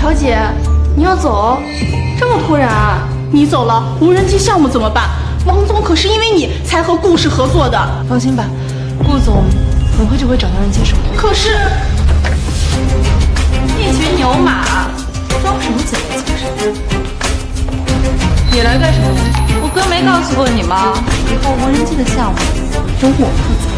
乔姐，你要走？这么突然啊？你走了，无人机项目怎么办？王总可是因为你才和顾氏合作的。 放心吧，顾总很快就会找到人接手。 可是， 一群牛马，装什么警卫精神？你来干什么？我哥没告诉过你吗？以后无人机的项目由我负责。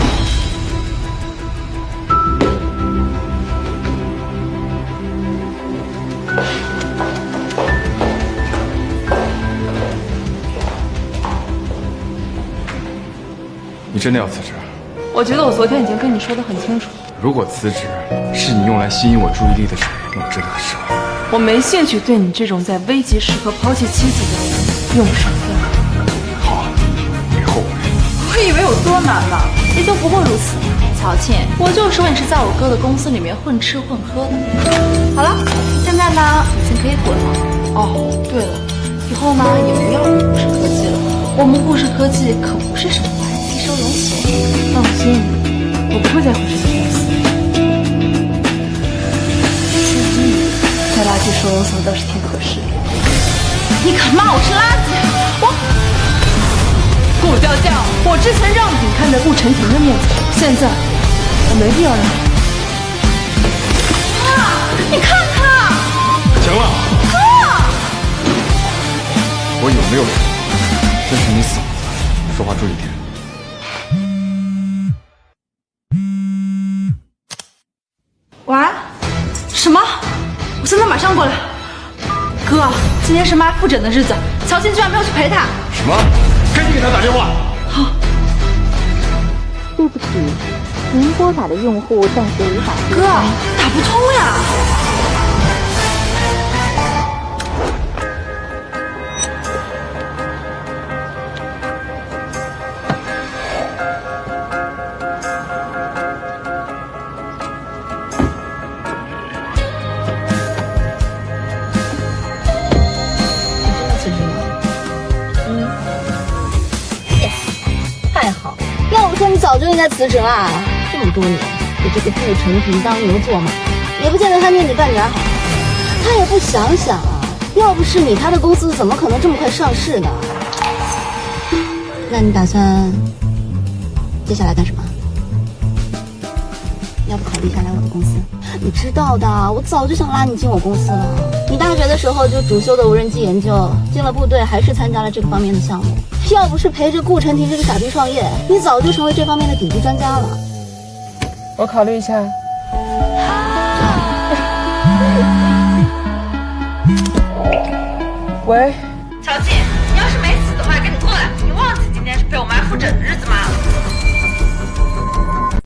你真的要辞职？ 我觉得我昨天已经跟你说得很清楚。 如果辞职是你用来吸引我注意力的事，那我真的很失望。 我没兴趣对你这种在危急时刻抛弃妻子的人用手段。 好啊，没后悔。 我以为有多难呢，也就不过如此。曹庆，我就是问是在我哥的公司里面混吃混喝的。好了，现在呢已经可以滚了。哦，对了，以后呢也不要顾氏科技了，我们顾氏科技可不是什么 IT 收容所。 放心，我不会再回这个公司。在垃圾收容所倒是挺合适的。 你敢骂我是垃圾？ 顾娇娇，我之前让你看在顾晨婷的面子上，现在我没必要让你。 你看看， 行了， 哥， 我有没有说？这是你嫂子，说话注意点。 喂，什么？我现在马上过来。哥，今天是妈复诊的日子，乔欣居然没有去陪她。 什么？赶紧给他打电话。 好。 对不起，您拨打的用户暂时无法接哥， 通。 打不通呀。 太好了，要我说你早就应该辞职啦！这么多年给这个顾晨婷当牛做马，也不见得他念你半点好。他也不想想啊，要不是你，他的公司怎么可能这么快上市呢？那你打算接下来干什么？要不考虑一下来我的公司？你知道的，我早就想拉你进我公司了。你大学的时候就主修的无人机研究，进了部队还是参加了这个方面的项目。要不是陪着顾晨婷这个傻逼创业，你早就成为这方面的顶级专家了。 我考虑一下。喂， 乔静，你要是没死的话，赶紧过来！你忘记今天是陪我妈复诊的日子吗？